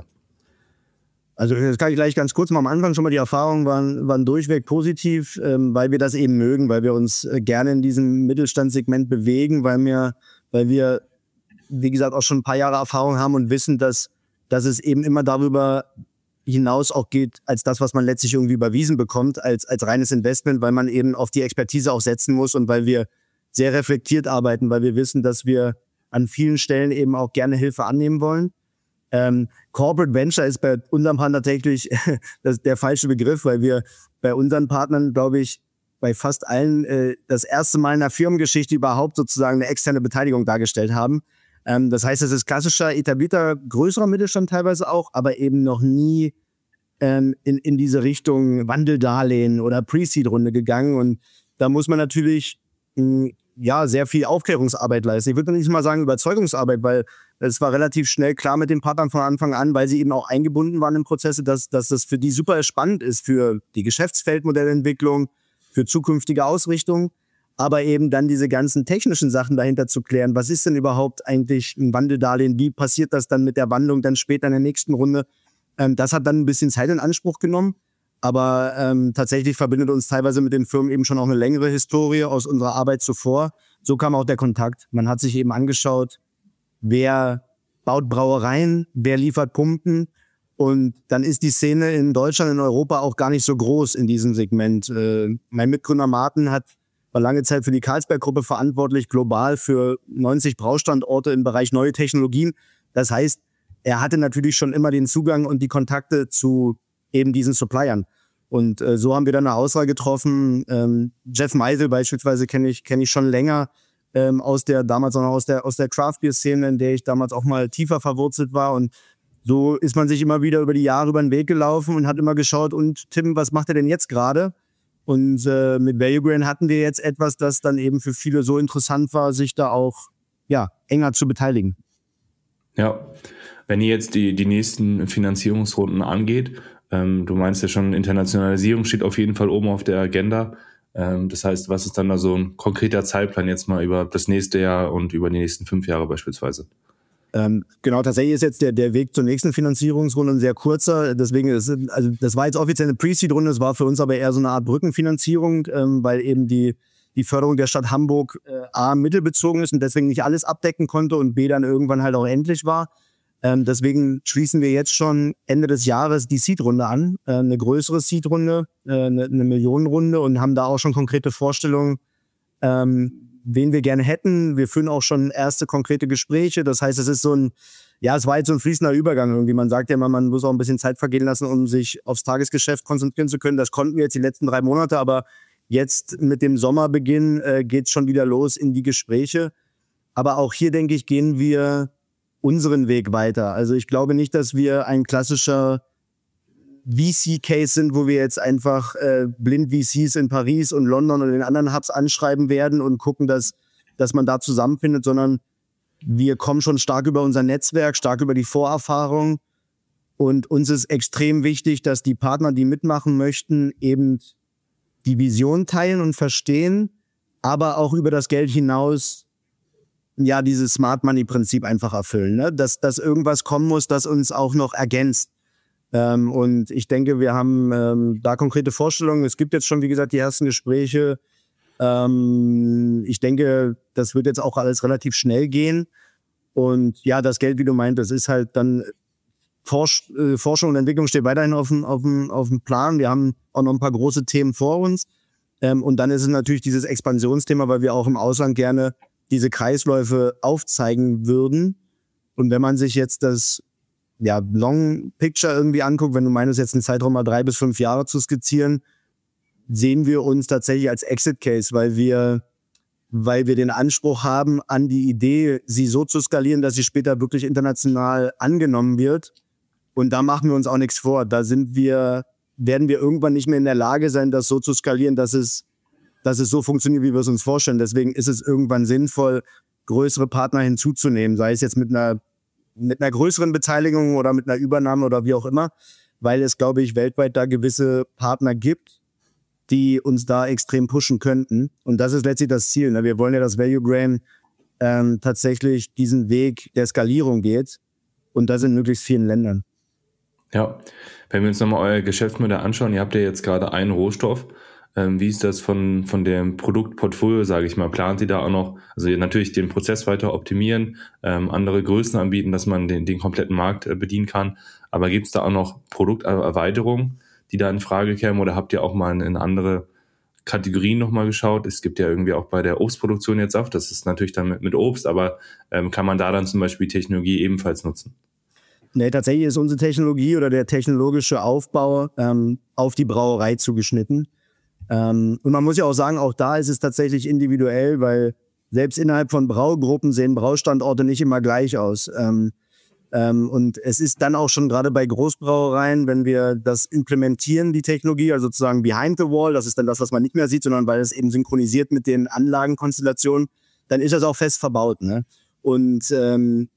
Also das kann ich gleich ganz kurz mal am Anfang schon mal, die Erfahrungen waren, waren durchweg positiv, ähm, weil wir das eben mögen, weil wir uns äh, gerne in diesem Mittelstandssegment bewegen, weil wir, weil wir, wie gesagt, auch schon ein paar Jahre Erfahrung haben und wissen, dass, dass es eben immer darüber hinaus auch geht, als das, was man letztlich irgendwie überwiesen bekommt, als, als reines Investment, weil man eben auf die Expertise auch setzen muss und weil wir sehr reflektiert arbeiten, weil wir wissen, dass wir an vielen Stellen eben auch gerne Hilfe annehmen wollen. Ähm, Corporate Venture ist bei unserem Partner tatsächlich das, der falsche Begriff, weil wir bei unseren Partnern, glaube ich, bei fast allen äh, das erste Mal in der Firmengeschichte überhaupt sozusagen eine externe Beteiligung dargestellt haben. Ähm, das heißt, es ist klassischer, etablierter, größerer Mittelstand teilweise auch, aber eben noch nie ähm, in, in diese Richtung Wandeldarlehen oder Pre-Seed-Runde gegangen. Und da muss man natürlich mh, ja, sehr viel Aufklärungsarbeit leisten. Ich würde nicht mal sagen Überzeugungsarbeit, weil es war relativ schnell klar mit den Partnern von Anfang an, weil sie eben auch eingebunden waren in Prozesse, dass, dass das für die super spannend ist für die Geschäftsfeldmodellentwicklung, für zukünftige Ausrichtung, aber eben dann diese ganzen technischen Sachen dahinter zu klären. Was ist denn überhaupt eigentlich ein Wandeldarlehen? Wie passiert das dann mit der Wandlung dann später in der nächsten Runde? Ähm, das hat dann ein bisschen Zeit in Anspruch genommen. Aber ähm, tatsächlich verbindet uns teilweise mit den Firmen eben schon auch eine längere Historie aus unserer Arbeit zuvor. So kam auch der Kontakt. Man hat sich eben angeschaut, wer baut Brauereien, wer liefert Pumpen. Und dann ist die Szene in Deutschland, in Europa auch gar nicht so groß in diesem Segment. Äh, mein Mitgründer Martin hat, war lange Zeit für die Carlsberg-Gruppe verantwortlich, global für neunzig Braustandorte im Bereich neue Technologien. Das heißt, er hatte natürlich schon immer den Zugang und die Kontakte zu eben diesen Suppliern. Und äh, so haben wir dann eine Auswahl getroffen. Ähm, Jeff Meisel beispielsweise kenne ich, kenn ich schon länger ähm, aus der, damals auch noch aus der, aus der Craft-Beer-Szene, in der ich damals auch mal tiefer verwurzelt war. Und so ist man sich immer wieder über die Jahre über den Weg gelaufen und hat immer geschaut, und Tim, was macht er denn jetzt gerade? Und äh, mit Value Grain hatten wir jetzt etwas, das dann eben für viele so interessant war, sich da auch ja, enger zu beteiligen. Ja, wenn ihr jetzt die, die nächsten Finanzierungsrunden angeht, ähm, du meinst ja schon, Internationalisierung steht auf jeden Fall oben auf der Agenda. Ähm, das heißt, was ist dann da so ein konkreter Zeitplan jetzt mal über das nächste Jahr und über die nächsten fünf Jahre beispielsweise? Ähm, genau, tatsächlich ist jetzt der, der Weg zur nächsten Finanzierungsrunde ein sehr kurzer. Deswegen ist, also das war jetzt offiziell eine Pre-Seed-Runde, das war für uns aber eher so eine Art Brückenfinanzierung, ähm, weil eben die, die Förderung der Stadt Hamburg äh, A, mittelbezogen ist und deswegen nicht alles abdecken konnte und B, dann irgendwann halt auch endlich war. Ähm, deswegen schließen wir jetzt schon Ende des Jahres die Seed-Runde an, äh, eine größere Seed-Runde, äh, eine, eine Millionenrunde, und haben da auch schon konkrete Vorstellungen, ähm, wen wir gerne hätten. Wir führen auch schon erste konkrete Gespräche. Das heißt, es ist so ein, ja, es war jetzt so ein fließender Übergang irgendwie. Man sagt ja immer, man muss auch ein bisschen Zeit vergehen lassen, um sich aufs Tagesgeschäft konzentrieren zu können. Das konnten wir jetzt die letzten drei Monate, aber jetzt mit dem Sommerbeginn äh, geht es schon wieder los in die Gespräche. Aber auch hier, denke ich, gehen wir unseren Weg weiter. Also ich glaube nicht, dass wir ein klassischer V C-Case sind, wo wir jetzt einfach äh, blind V Cs in Paris und London und den anderen Hubs anschreiben werden und gucken, dass, dass man da zusammenfindet, sondern wir kommen schon stark über unser Netzwerk, stark über die Vorerfahrung, und uns ist extrem wichtig, dass die Partner, die mitmachen möchten, eben die Vision teilen und verstehen, aber auch über das Geld hinaus ja dieses Smart Money Prinzip einfach erfüllen, ne? Dass, dass irgendwas kommen muss, das uns auch noch ergänzt. Ähm, und ich denke, wir haben ähm, da konkrete Vorstellungen. Es gibt jetzt schon, wie gesagt, die ersten Gespräche. Ähm, ich denke, das wird jetzt auch alles relativ schnell gehen. Und ja, das Geld, wie du meintest, ist halt dann Forsch, äh, Forschung und Entwicklung steht weiterhin auf dem, auf dem, auf dem Plan. Wir haben auch noch ein paar große Themen vor uns. Ähm, und dann ist es natürlich dieses Expansionsthema, weil wir auch im Ausland gerne diese Kreisläufe aufzeigen würden. Und wenn man sich jetzt das ja, Long Picture irgendwie anguckt, wenn du meinst, jetzt einen Zeitraum mal drei bis fünf Jahre zu skizzieren, sehen wir uns tatsächlich als Exit Case, weil wir, weil wir den Anspruch haben, an die Idee, sie so zu skalieren, dass sie später wirklich international angenommen wird. Und da machen wir uns auch nichts vor. Da sind wir, werden wir irgendwann nicht mehr in der Lage sein, das so zu skalieren, dass es, dass es so funktioniert, wie wir es uns vorstellen. Deswegen ist es irgendwann sinnvoll, größere Partner hinzuzunehmen, sei es jetzt mit einer, mit einer größeren Beteiligung oder mit einer Übernahme oder wie auch immer, weil es, glaube ich, weltweit da gewisse Partner gibt, die uns da extrem pushen könnten. Und das ist letztlich das Ziel. Ne? Wir wollen ja, dass Value Grain ähm, tatsächlich diesen Weg der Skalierung geht. Und das in möglichst vielen Ländern. Ja, wenn wir uns nochmal euer Geschäftsmodell anschauen, ihr habt ja jetzt gerade einen Rohstoff. Ähm, wie ist das von, von dem Produktportfolio, sage ich mal? Plant ihr da auch noch, also natürlich den Prozess weiter optimieren, ähm, andere Größen anbieten, dass man den, den kompletten Markt äh, bedienen kann. Aber gibt es da auch noch Produkterweiterungen, die da in Frage kämen? Oder habt ihr auch mal in, in andere Kategorien nochmal geschaut? Es gibt ja irgendwie auch bei der Obstproduktion jetzt Saft, das ist natürlich dann mit, mit Obst, aber ähm, kann man da dann zum Beispiel Technologie ebenfalls nutzen? Nee, tatsächlich ist unsere Technologie oder der technologische Aufbau ähm, auf die Brauerei zugeschnitten. Ähm, und man muss ja auch sagen, auch da ist es tatsächlich individuell, weil selbst innerhalb von Braugruppen sehen Braustandorte nicht immer gleich aus. Ähm, ähm, und es ist dann auch schon gerade bei Großbrauereien, wenn wir das implementieren, die Technologie, also sozusagen behind the wall, das ist dann das, was man nicht mehr sieht, sondern weil es eben synchronisiert mit den Anlagenkonstellationen, dann ist das auch fest verbaut. Ne? Und ähm,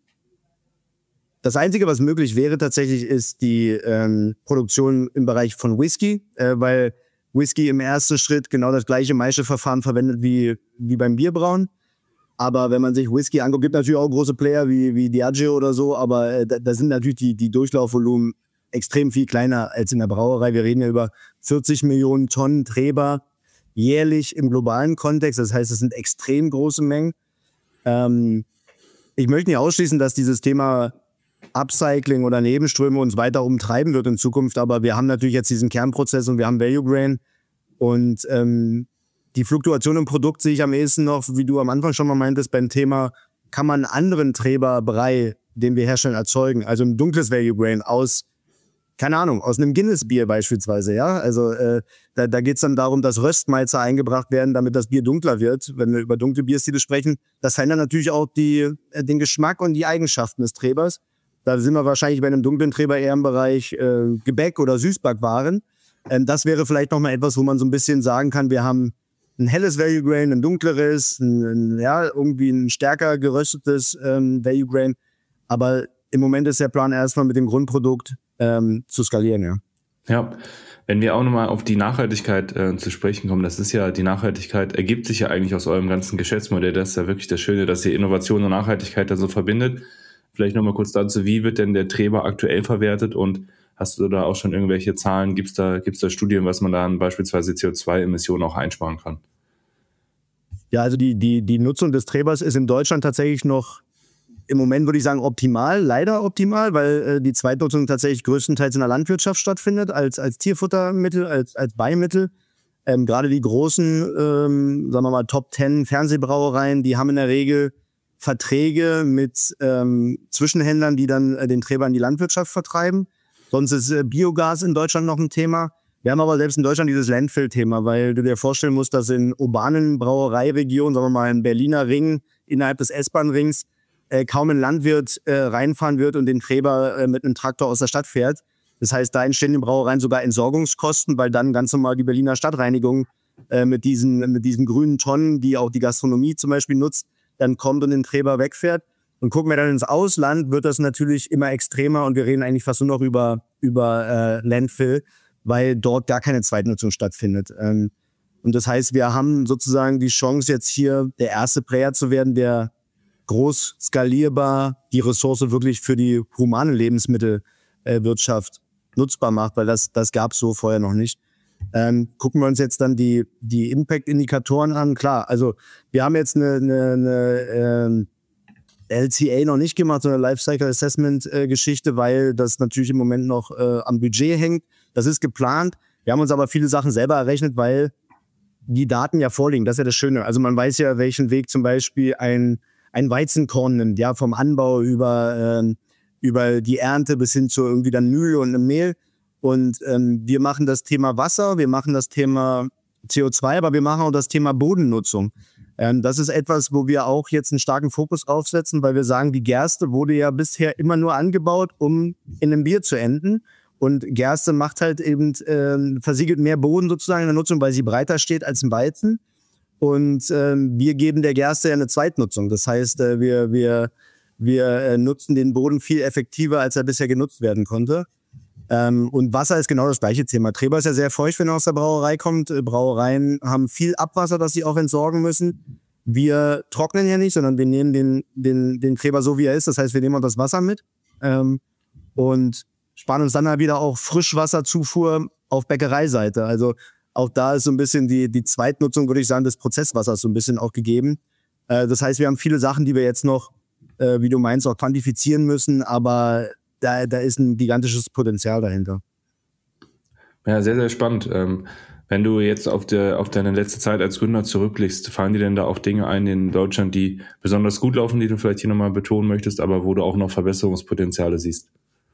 das Einzige, was möglich wäre tatsächlich, ist die ähm, Produktion im Bereich von Whisky, äh, weil Whisky im ersten Schritt genau das gleiche Maischeverfahren verwendet wie, wie beim Bierbrauen. Aber wenn man sich Whisky anguckt, gibt natürlich auch große Player wie, wie Diageo oder so, aber äh, da, da sind natürlich die, die Durchlaufvolumen extrem viel kleiner als in der Brauerei. Wir reden ja über vierzig Millionen Tonnen Treber jährlich im globalen Kontext. Das heißt, es sind extrem große Mengen. Ähm, ich möchte nicht ausschließen, dass dieses Thema Upcycling oder Nebenströme uns weiter umtreiben wird in Zukunft, aber wir haben natürlich jetzt diesen Kernprozess und wir haben Value Grain und ähm, die Fluktuation im Produkt sehe ich am ehesten noch, wie du am Anfang schon mal meintest, beim Thema, kann man einen anderen Treberbrei, den wir herstellen, erzeugen, also ein dunkles Value Grain aus, keine Ahnung, aus einem Guinness-Bier beispielsweise, ja, also äh, da, da geht es dann darum, dass Röstmalze eingebracht werden, damit das Bier dunkler wird, wenn wir über dunkle Bierstile sprechen. Das verändert natürlich auch die, äh, den Geschmack und die Eigenschaften des Trebers. Da sind wir wahrscheinlich bei einem dunklen Treber eher im Bereich äh, Gebäck oder Süßbackwaren. Ähm, das wäre vielleicht nochmal etwas, wo man so ein bisschen sagen kann, wir haben ein helles Value Grain, ein dunkleres, ein, ein, ja, irgendwie ein stärker geröstetes ähm, Value Grain. Aber im Moment ist der Plan erstmal mit dem Grundprodukt ähm, zu skalieren, ja. Ja, wenn wir auch nochmal auf die Nachhaltigkeit äh, zu sprechen kommen, das ist ja, die Nachhaltigkeit ergibt sich ja eigentlich aus eurem ganzen Geschäftsmodell. Das ist ja wirklich das Schöne, dass ihr Innovation und Nachhaltigkeit da so verbindet. Vielleicht nochmal kurz dazu, wie wird denn der Treber aktuell verwertet und hast du da auch schon irgendwelche Zahlen? Gibt es da, gibt's da Studien, was man dann beispielsweise C O zwei Emissionen auch einsparen kann? Ja, also die, die, die Nutzung des Trebers ist in Deutschland tatsächlich noch im Moment, würde ich sagen, optimal, leider optimal, weil äh, die Zweitnutzung tatsächlich größtenteils in der Landwirtschaft stattfindet, als, als Tierfuttermittel, als, als Beimittel. Ähm, gerade die großen, ähm, sagen wir mal, Top Ten Fernsehbrauereien, die haben in der Regel Verträge mit ähm, Zwischenhändlern, die dann äh, den Treber in die Landwirtschaft vertreiben. Sonst ist äh, Biogas in Deutschland noch ein Thema. Wir haben aber selbst in Deutschland dieses Landfill-Thema, weil du dir vorstellen musst, dass in urbanen Brauereiregionen, sagen wir mal im Berliner Ring, innerhalb des S-Bahn-Rings, äh, kaum ein Landwirt äh, reinfahren wird und den Treber äh, mit einem Traktor aus der Stadt fährt. Das heißt, da entstehen in Brauereien sogar Entsorgungskosten, weil dann ganz normal die Berliner Stadtreinigung äh, mit diesen, mit diesen grünen Tonnen, die auch die Gastronomie zum Beispiel nutzt, dann kommt und den Treber wegfährt. Und gucken wir dann ins Ausland, wird das natürlich immer extremer und wir reden eigentlich fast nur noch über, über äh, Landfill, weil dort gar keine Zweitnutzung stattfindet. Ähm, und das heißt, wir haben sozusagen die Chance, jetzt hier der erste Player zu werden, der groß skalierbar die Ressource wirklich für die humane Lebensmittelwirtschaft äh, nutzbar macht, weil das, das gab es so vorher noch nicht. Ähm, gucken wir uns jetzt dann die, die Impact-Indikatoren an. Klar, also wir haben jetzt eine, eine, eine ähm, L C A noch nicht gemacht, so eine Lifecycle-Assessment-Geschichte, weil das natürlich im Moment noch äh, am Budget hängt. Das ist geplant. Wir haben uns aber viele Sachen selber errechnet, weil die Daten ja vorliegen. Das ist ja das Schöne. Also man weiß ja, welchen Weg zum Beispiel ein, ein Weizenkorn nimmt, ja, vom Anbau über, äh, über die Ernte bis hin zu irgendwie dann Mühle und einem Mehl. Und ähm, wir machen das Thema Wasser, wir machen das Thema C O zwei, aber wir machen auch das Thema Bodennutzung. Ähm, das ist etwas, wo wir auch jetzt einen starken Fokus aufsetzen, weil wir sagen, die Gerste wurde ja bisher immer nur angebaut, um in einem Bier zu enden. Und Gerste macht halt eben, äh, versiegelt mehr Boden sozusagen in der Nutzung, weil sie breiter steht als ein Weizen. Und äh, wir geben der Gerste ja eine Zweitnutzung. Das heißt, äh, wir, wir, wir äh, nutzen den Boden viel effektiver, als er bisher genutzt werden konnte. Ähm, und Wasser ist genau das gleiche Thema. Treber ist ja sehr feucht, wenn er aus der Brauerei kommt. Äh, Brauereien haben viel Abwasser, das sie auch entsorgen müssen. Wir trocknen ja nicht, sondern wir nehmen den, den, den Treber so, wie er ist. Das heißt, wir nehmen auch das Wasser mit. Ähm, und sparen uns dann halt wieder auch Frischwasserzufuhr auf Bäckereiseite. Also auch da ist so ein bisschen die, die Zweitnutzung, würde ich sagen, des Prozesswassers so ein bisschen auch gegeben. Äh, das heißt, wir haben viele Sachen, die wir jetzt noch, äh, wie du meinst, auch quantifizieren müssen, aber da, da ist ein gigantisches Potenzial dahinter. Ja, sehr, sehr spannend. Ähm, wenn du jetzt auf, der, auf deine letzte Zeit als Gründer zurückblickst, fallen dir denn da auch Dinge ein in Deutschland, die besonders gut laufen, die du vielleicht hier nochmal betonen möchtest, aber wo du auch noch Verbesserungspotenziale siehst?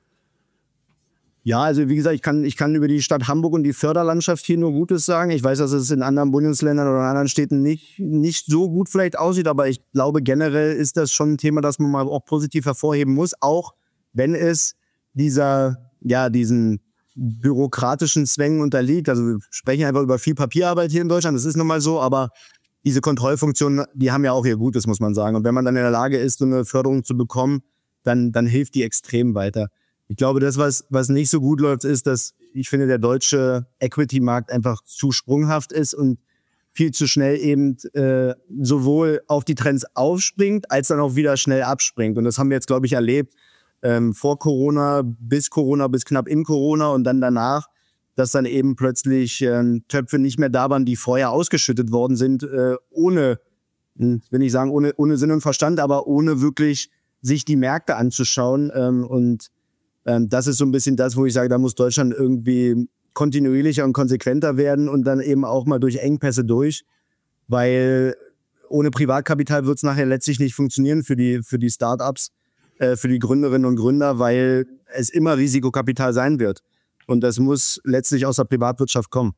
Ja, also wie gesagt, ich kann, ich kann über die Stadt Hamburg und die Förderlandschaft hier nur Gutes sagen. Ich weiß, dass es in anderen Bundesländern oder in anderen Städten nicht, nicht so gut vielleicht aussieht, aber ich glaube, generell ist das schon ein Thema, das man mal auch positiv hervorheben muss, auch wenn es dieser, ja, diesen bürokratischen Zwängen unterliegt. Also wir sprechen einfach über viel Papierarbeit hier in Deutschland, das ist nun mal so, aber diese Kontrollfunktionen, die haben ja auch ihr Gutes, muss man sagen. Und wenn man dann in der Lage ist, so eine Förderung zu bekommen, dann, dann hilft die extrem weiter. Ich glaube, das, was, was nicht so gut läuft, ist, dass ich finde, der deutsche Equity-Markt einfach zu sprunghaft ist und viel zu schnell eben äh, sowohl auf die Trends aufspringt, als dann auch wieder schnell abspringt. Und das haben wir jetzt, glaube ich, erlebt, ähm, vor Corona, bis Corona, bis knapp in Corona und dann danach, dass dann eben plötzlich äh, Töpfe nicht mehr da waren, die vorher ausgeschüttet worden sind, äh, ohne, will ich sagen, ohne, ohne Sinn und Verstand, aber ohne wirklich sich die Märkte anzuschauen. Ähm, und Das ist so ein bisschen das, wo ich sage, da muss Deutschland irgendwie kontinuierlicher und konsequenter werden und dann eben auch mal durch Engpässe durch, weil ohne Privatkapital wird es nachher letztlich nicht funktionieren für die, für die Startups, äh, für die Gründerinnen und Gründer, weil es immer Risikokapital sein wird. Und das muss letztlich aus der Privatwirtschaft kommen.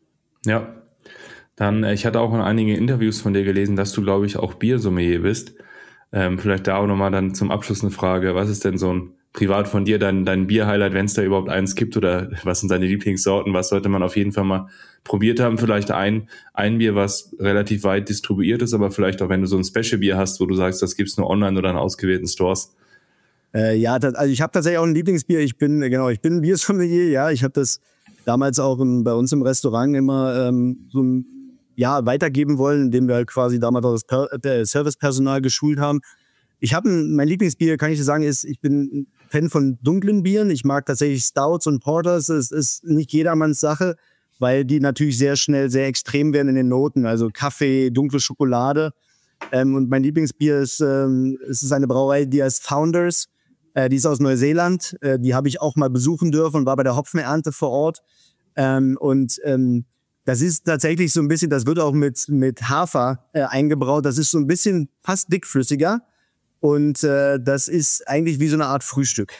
Ja, dann, ich hatte auch in einigen Interviews von dir gelesen, dass du, glaube ich, auch Biersommelier bist. Ähm, vielleicht da auch nochmal dann zum Abschluss eine Frage, was ist denn so ein privat von dir dein, dein Bier-Highlight, wenn es da überhaupt eins gibt, oder was sind deine Lieblingssorten, was sollte man auf jeden Fall mal probiert haben? Vielleicht ein, ein Bier, was relativ weit distribuiert ist, aber vielleicht auch, wenn du so ein Special-Bier hast, wo du sagst, das gibt's nur online oder in ausgewählten Stores. Äh, ja, das, also ich habe tatsächlich auch ein Lieblingsbier. Ich bin, genau, ich bin ein Biersommelier, ja. Ich habe das damals auch in, bei uns im Restaurant immer ähm, so ein, ja, weitergeben wollen, indem wir halt quasi damals auch das per, äh, Servicepersonal geschult haben. Ich habe mein Lieblingsbier, kann ich dir sagen, ist, ich bin Fan von dunklen Bieren. Ich mag tatsächlich Stouts und Porters. Es ist nicht jedermanns Sache, weil die natürlich sehr schnell sehr extrem werden in den Noten. Also Kaffee, dunkle Schokolade. Ähm, und mein Lieblingsbier ist, ähm, es ist eine Brauerei, die heißt Founders. Äh, die ist aus Neuseeland. Äh, die habe ich auch mal besuchen dürfen und war bei der Hopfenernte vor Ort. Ähm, und ähm, das ist tatsächlich so ein bisschen, das wird auch mit, mit Hafer äh, eingebraut. Das ist so ein bisschen fast dickflüssiger. Und äh, das ist eigentlich wie so eine Art Frühstück.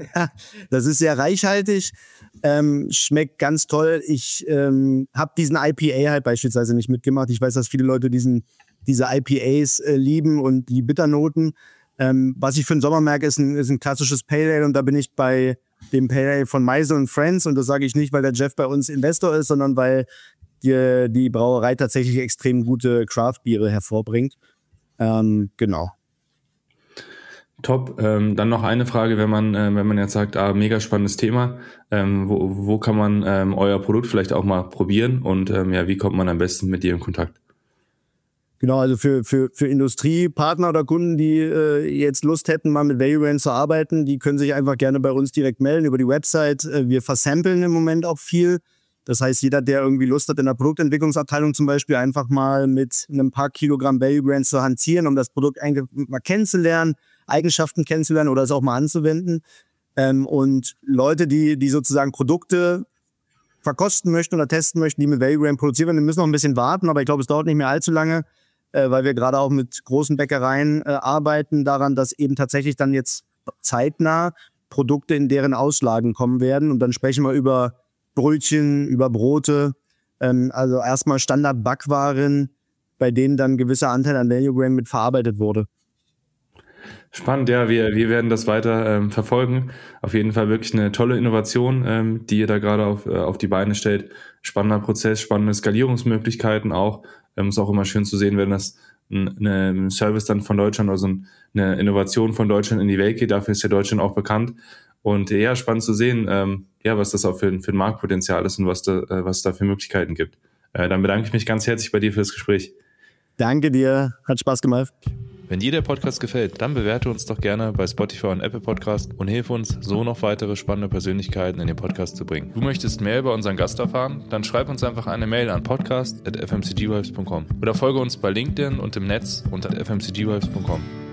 Das ist sehr reichhaltig, ähm, schmeckt ganz toll. Ich ähm, habe diesen I P A halt beispielsweise nicht mitgemacht. Ich weiß, dass viele Leute diesen diese I P As äh, lieben und die Bitternoten. Ähm, was ich für den Sommer merke, ist ein, ist ein klassisches Pale Ale. Und da bin ich bei dem Pale Ale von Meisel und Friends. Und das sage ich nicht, weil der Jeff bei uns Investor ist, sondern weil die, die Brauerei tatsächlich extrem gute Craft-Biere hervorbringt. Ähm, genau. Top. Ähm, dann noch eine Frage, wenn man äh, wenn man jetzt sagt, ah, mega spannendes Thema, ähm, wo, wo kann man ähm, euer Produkt vielleicht auch mal probieren und ähm, ja, wie kommt man am besten mit dir in Kontakt? Genau, also für für für Industriepartner oder Kunden, die äh, jetzt Lust hätten, mal mit Value Brand zu arbeiten, die können sich einfach gerne bei uns direkt melden über die Website. Äh, wir versamplen im Moment auch viel. Das heißt, jeder, der irgendwie Lust hat, in der Produktentwicklungsabteilung zum Beispiel einfach mal mit einem paar Kilogramm Value Brand zu hantieren, um das Produkt eigentlich mal kennenzulernen, Eigenschaften kennenzulernen oder es auch mal anzuwenden. Ähm, und Leute, die die sozusagen Produkte verkosten möchten oder testen möchten, die mit Value Brand produziert werden, die müssen noch ein bisschen warten, aber ich glaube, es dauert nicht mehr allzu lange, äh, weil wir gerade auch mit großen Bäckereien äh, arbeiten daran, dass eben tatsächlich dann jetzt zeitnah Produkte in deren Auslagen kommen werden. Und dann sprechen wir über Brötchen, über Brote, ähm, also erstmal Standard-Backwaren, bei denen dann ein gewisser Anteil an Value Grain mit verarbeitet wurde. Spannend, ja, wir, wir werden das weiter ähm, verfolgen. Auf jeden Fall wirklich eine tolle Innovation, ähm, die ihr da gerade auf, äh, auf die Beine stellt. Spannender Prozess, spannende Skalierungsmöglichkeiten auch. Ähm, ist auch immer schön zu sehen, wenn das ein, ein Service dann von Deutschland, also eine Innovation von Deutschland in die Welt geht. Dafür ist ja Deutschland auch bekannt. Und ja, spannend zu sehen, ähm, ja, was das auch für, für ein Marktpotenzial ist und was, da, äh, was es da für Möglichkeiten gibt. Äh, dann bedanke ich mich ganz herzlich bei dir für das Gespräch. Danke dir, hat Spaß gemacht. Wenn dir der Podcast gefällt, dann bewerte uns doch gerne bei Spotify und Apple Podcast und hilf uns, so noch weitere spannende Persönlichkeiten in den Podcast zu bringen. Du möchtest mehr über unseren Gast erfahren? Dann schreib uns einfach eine Mail an podcast at f m c g vibes punkt com oder folge uns bei LinkedIn und im Netz unter f m c g vibes punkt com.